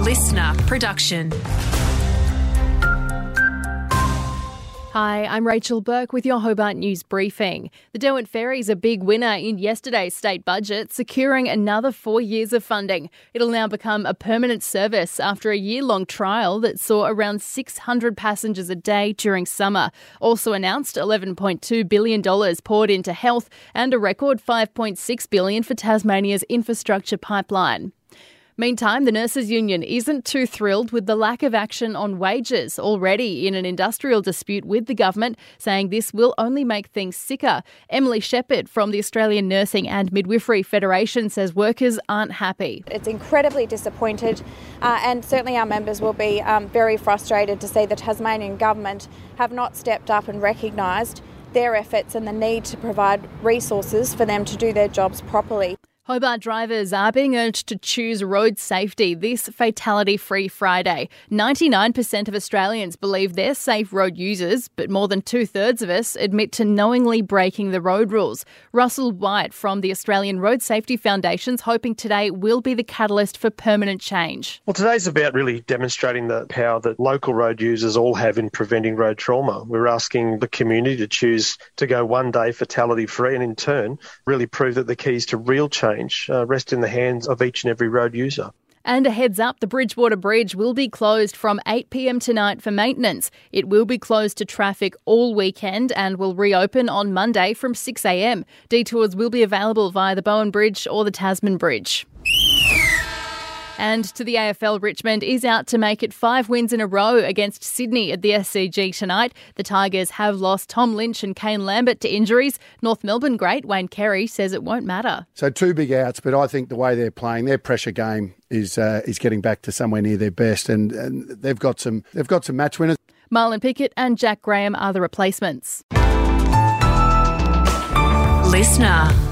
listener production. Hi, I'm Rachel Burke with your Hobart News Briefing. The Derwent Ferry is a big winner in yesterday's state budget, securing another 4 years of funding. It'll now become a permanent service after a year-long trial that saw around 600 passengers a day during summer. Also announced $11.2 billion poured into health and a record $5.6 billion for Tasmania's infrastructure pipeline. Meantime, the Nurses Union isn't too thrilled with the lack of action on wages, already in an industrial dispute with the government, saying this will only make things sicker. Emily Shepherd from the Australian Nursing and Midwifery Federation says workers aren't happy. It's incredibly disappointed and certainly our members will be very frustrated to see the Tasmanian government have not stepped up and recognised their efforts and the need to provide resources for them to do their jobs properly. Hobart drivers are being urged to choose road safety this fatality-free Friday. 99% of Australians believe they're safe road users, but more than two-thirds of us admit to knowingly breaking the road rules. Russell White from the Australian Road Safety Foundation's hoping today will be the catalyst for permanent change. Well, today's about really demonstrating the power that local road users all have in preventing road trauma. We're asking the community to choose to go one day fatality-free and in turn really prove that the keys to real change rest in the hands of each and every road user. And a heads up, the Bridgewater Bridge will be closed from 8 p.m. tonight for maintenance. It will be closed to traffic all weekend and will reopen on Monday from 6 a.m. Detours will be available via the Bowen Bridge or the Tasman Bridge. And to the AFL, Richmond is out to make it 5 wins in a row against Sydney at the SCG tonight. The Tigers have lost Tom Lynch and Kane Lambert to injuries. North Melbourne great Wayne Carey says it won't matter. So 2 big outs, but I think the way they're playing, their pressure game is getting back to somewhere near their best, and they've got some match winners. Marlon Pickett and Jack Graham are the replacements. Listener.